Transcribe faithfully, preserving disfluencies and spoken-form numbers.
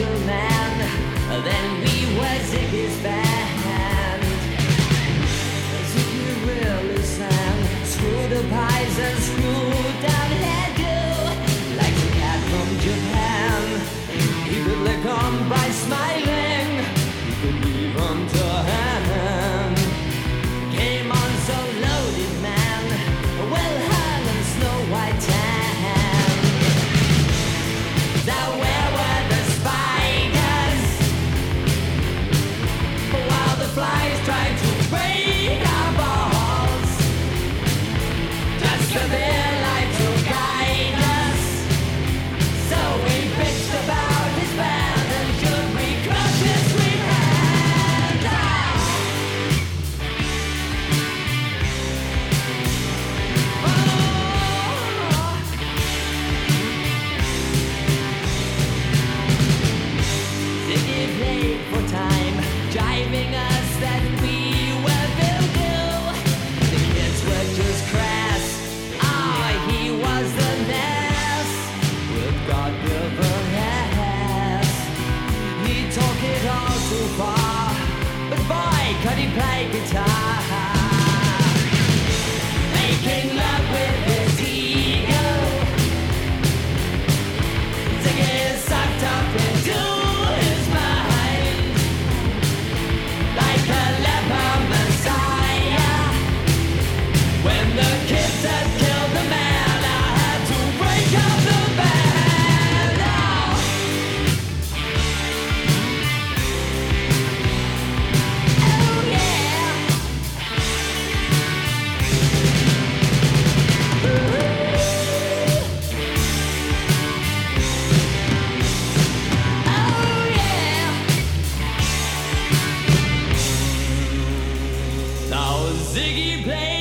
little man. Then we were Ziggy's band. Ziggy really sang, screwed up eyes and screwed down hairdo, like the cat from Japan. He could lick on by smiling, he could leave on to hand. Came on so loaded, man, well hung and snow white tan. Now where were the spiders? While the flies tried to break our balls, just a bit light to guide us. So we bitched about his band, and should we crush his sweet hand? Oh. Ziggy played for time, jiving us that we were voodoo. The kids were just crass. Ah, he was the mess with God-given ass. He took it all too far, but boy, could he play guitar. Making love with his ego, Ziggy sucked up into his mind like a leper messiah. When the kids had killed the man, I had to break up the band. Oh, yeah. Oh, yeah. Now Ziggy played